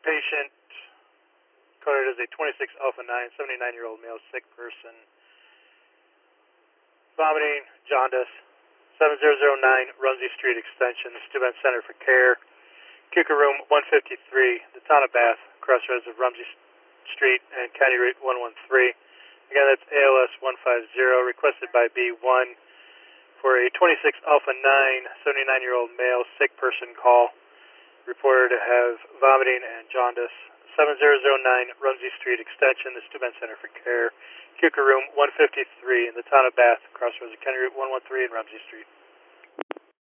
patient coded as a 26 Alpha 9, 79-year-old male, sick person, vomiting, jaundice, 7009 Rumsey Street Extension, Steuben Center for Care, Cuca Room 153, the town of Bath, crossroads of Rumsey Street and County Route 113. Again, that's ALS 150, requested by B1 for a 26 Alpha 9, 79-year-old male, sick person call, reported to have vomiting and jaundice. 7009 Rumsey Street Extension, the Steuben Center for Care, Cuca Room 153 in the town of Bath, crossroads of County Route 113 and Rumsey Street.